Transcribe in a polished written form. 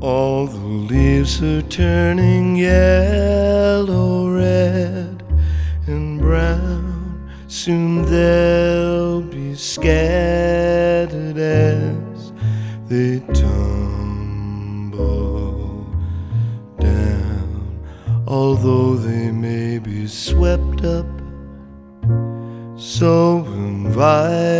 All the leaves are turning yellow, red, and brown. Soon they'll be scattered as they tumble down. Although they may be swept up so inviting,